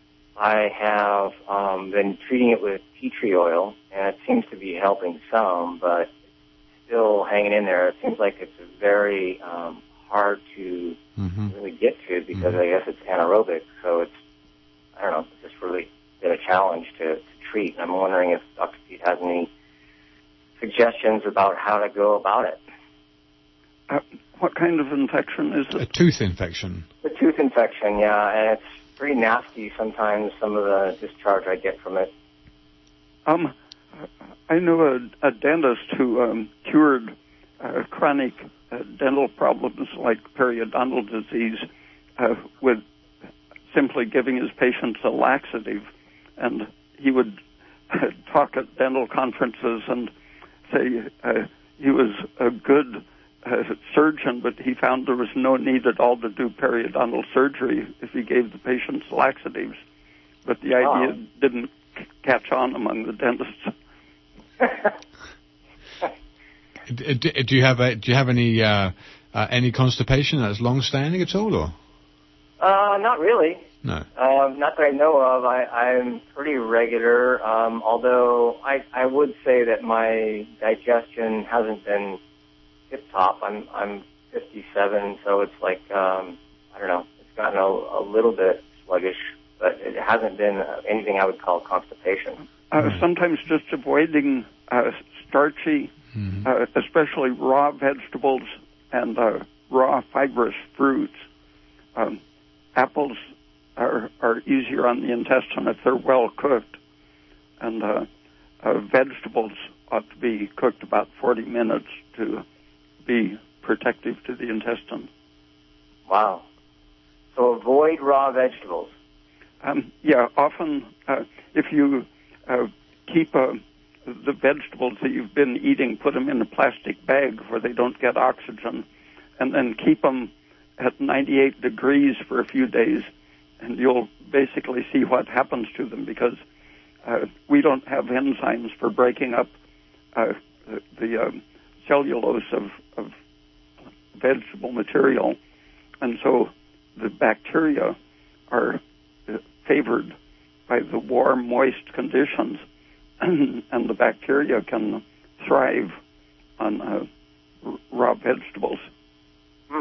I have um, been treating it with tea tree oil, and it seems to be helping some, but it's still hanging in there. It seems like it's very um, hard to mm-hmm. really get to because mm-hmm. I guess it's anaerobic, so it's, I don't know, it's just really been a challenge to, to treat. And I'm wondering if Doctor Pete has any suggestions about how to go about it.
Uh, what kind of infection is it?
A tooth infection.
A tooth infection, yeah, and it's pretty nasty sometimes, some of the discharge I get from it.
Um, I know a, a dentist who um, cured uh, chronic uh, dental problems like periodontal disease uh, with simply giving his patients a laxative. And he would uh, talk at dental conferences and say uh, he was a good Uh, surgeon, but he found there was no need at all to do periodontal surgery if he gave the patients laxatives. But the idea oh. didn't c- catch on among the dentists.
do, do you have a, do you have any uh, uh, any constipation that's long standing at all, or?
Uh, not really.
No.
Um, not that I know of. I, I'm pretty regular. Um, although I I would say that my digestion hasn't been tip top. I'm I'm fifty-seven, so it's like um, I don't know. It's gotten a, a little bit sluggish, but it hasn't been anything I would call constipation.
Uh, mm-hmm. Sometimes just avoiding uh, starchy, mm-hmm. uh, especially raw vegetables and uh, raw fibrous fruits. Um, apples are are easier on the intestine if they're well cooked, and uh, uh, vegetables ought to be cooked about forty minutes to be protective to the intestine.
Wow. So avoid raw vegetables.
Um, yeah, often uh, if you uh, keep uh, the vegetables that you've been eating, put them in a plastic bag where they don't get oxygen, and then keep them at ninety-eight degrees for a few days, and you'll basically see what happens to them because uh, we don't have enzymes for breaking up uh, the, the um, cellulose of, of vegetable material, and so the bacteria are favored by the warm, moist conditions, and the bacteria can thrive on uh, r- raw vegetables.
Hmm.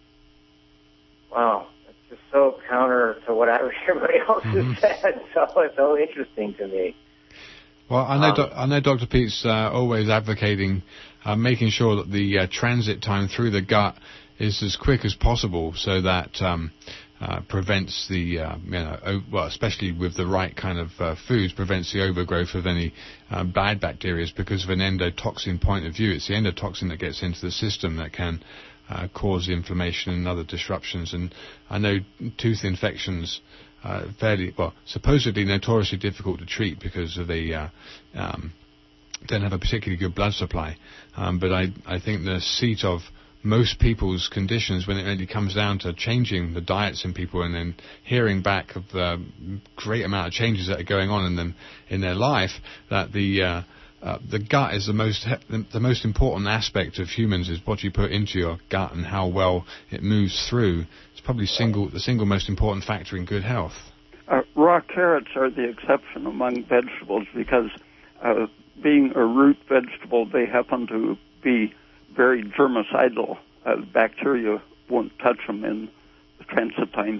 Wow, it's just so counter to what everybody else
mm-hmm.
has said, so it's so interesting to me.
Well, I know,
Um,
doc, I know Doctor Pete's uh, always advocating uh, making sure that the uh, transit time through the gut is as quick as possible, so that um, uh, prevents the, uh, you know, o- well, especially with the right kind of uh, foods, prevents the overgrowth of any uh, bad bacteria because of an endotoxin point of view. It's the endotoxin that gets into the system that can uh, cause inflammation and other disruptions. And I know tooth infections uh, fairly, well, supposedly notoriously difficult to treat because of the uh, um, don't have a particularly good blood supply. Um, but I, I think the seat of most people's conditions, when it really comes down to changing the diets in people and then hearing back of the great amount of changes that are going on in them in their life, that the uh, uh, the gut is the most the, the most important aspect of humans, is what you put into your gut and how well it moves through. It's probably single the single most important factor in good health.
Uh, raw carrots are the exception among vegetables because uh, being a root vegetable, they happen to be very germicidal. Uh, bacteria won't touch them in the transit time.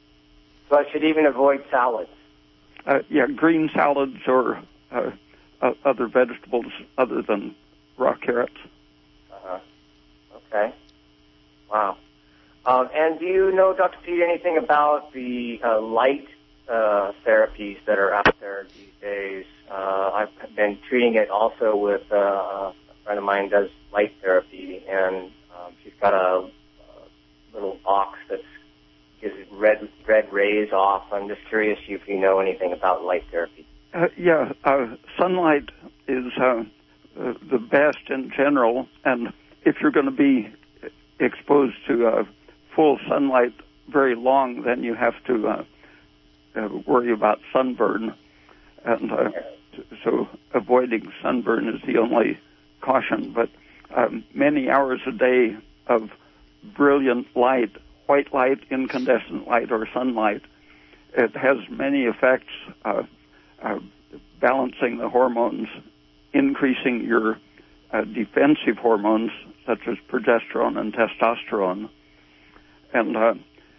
So I should even avoid salads?
Uh, yeah, green salads or uh, uh, other vegetables other than raw carrots.
Uh-huh. Okay. Wow. Um, and do you know, Doctor Pete, anything about the uh, light uh, therapies that are out there these days? Uh, I've been treating it also with uh, a friend of mine does light therapy, and um, she's got a, a little box that gives red red rays off. I'm just curious if you know anything about light therapy.
Uh, yeah, uh, sunlight is uh, uh, the best in general, and if you're going to be exposed to uh, full sunlight very long, then you have to uh, uh, worry about sunburn. And uh, so avoiding sunburn is the only caution. But um, many hours a day of brilliant light, white light, incandescent light, or sunlight, it has many effects, uh, uh, balancing the hormones, increasing your uh, defensive hormones, such as progesterone and testosterone. And uh,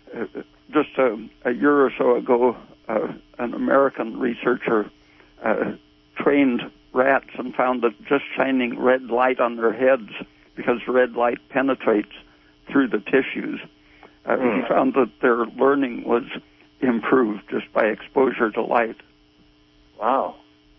just a, a year or so ago, uh, an American researcher uh, trained rats and found that just shining red light on their heads, because red light penetrates through the tissues, uh, mm. he found that their learning was improved just by exposure to light.
Wow.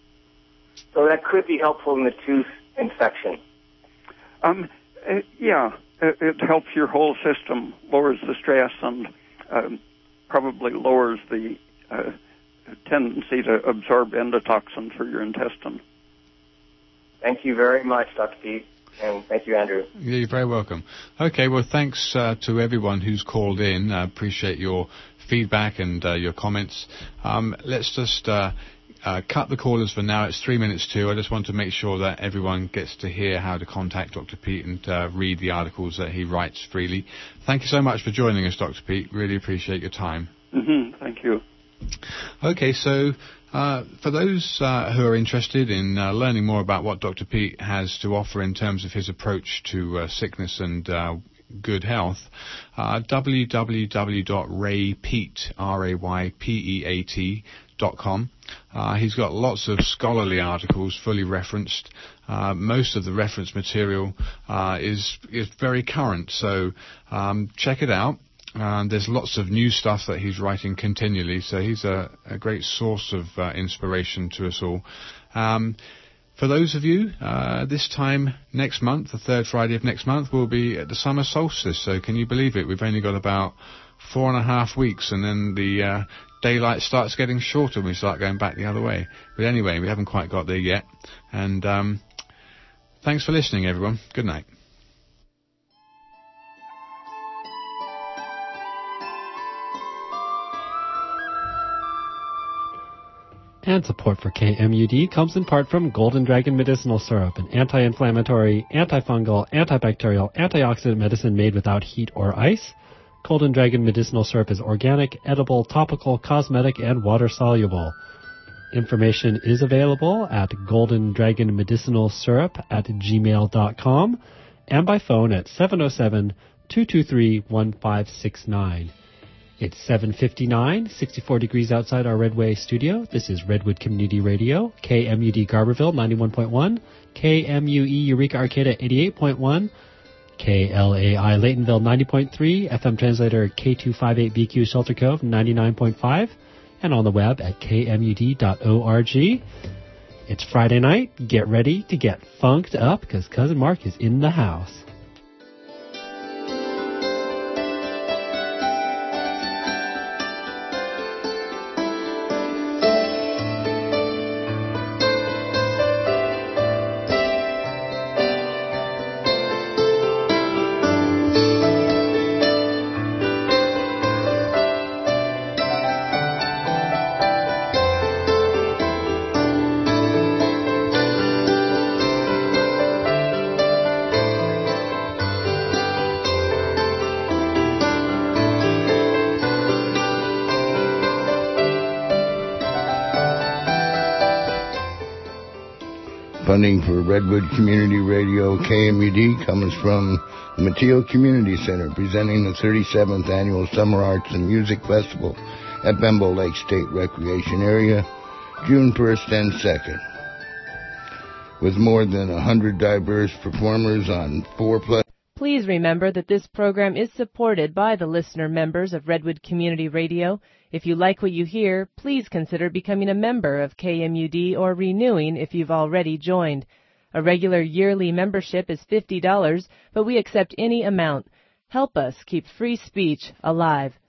So that could be helpful in the tooth infection.
Um, uh, yeah, it, it helps your whole system, lowers the stress, and um, probably lowers the uh, tendency to absorb endotoxin through your intestine.
Thank you very much, Doctor Pete, and thank you, Andrew.
Yeah, you're very welcome. Okay, well, thanks uh, to everyone who's called in. I appreciate your feedback and uh, your comments. Um, let's just uh, uh, cut the callers for now. It's three minutes to. I just want to make sure that everyone gets to hear how to contact Doctor Pete and uh, read the articles that he writes freely. Thank you so much for joining us, Doctor Pete. Really appreciate your time.
Mm-hmm. Thank you.
Okay, so uh, for those uh, who are interested in uh, learning more about what Doctor Pete has to offer in terms of his approach to uh, sickness and uh, good health, uh, w w w dot ray peat, R A Y P E A T, dot com. Uh, he's got lots of scholarly articles fully referenced. Uh, most of the reference material uh, is is very current, so um, check it out. Um, there's lots of new stuff that he's writing continually, so he's a, a great source of uh, inspiration to us all. Um, for those of you, uh, this time next month, the third Friday of next month, we'll be at the summer solstice, so can you believe it? We've only got about four and a half weeks, and then the uh, daylight starts getting shorter and we start going back the other way. But anyway, we haven't quite got there yet. And um, thanks for listening, everyone. Good night.
And support for K M U D comes in part from Golden Dragon Medicinal Syrup, an anti-inflammatory, antifungal, antibacterial, antioxidant medicine made without heat or ice. Golden Dragon Medicinal Syrup is organic, edible, topical, cosmetic, and water-soluble. Information is available at golden dragon medicinal syrup at gmail dot com and by phone at seven oh seven, two two three, one five six nine. It's seven fifty-nine, sixty-four degrees outside our Redway studio. This is Redwood Community Radio, K M U D Garberville ninety-one point one, K M U E Eureka Arcata eighty-eight point one, K L A I Laytonville ninety point three, F M translator K two fifty-eight B Q Shelter Cove ninety-nine point five, and on the web at k m u d dot org. It's Friday night. Get ready to get funked up because Cousin Mark is in the house.
Funding for Redwood Community Radio K M U D comes from the Mateo Community Center, presenting the thirty-seventh Annual Summer Arts and Music Festival at Bembo Lake State Recreation Area, June first and second. With more than one hundred diverse performers on four plus.
Please remember that this program is supported by the listener members of Redwood Community Radio. If you like what you hear, please consider becoming a member of K M U D or renewing if you've already joined. A regular yearly membership is fifty dollars, but we accept any amount. Help us keep free speech alive.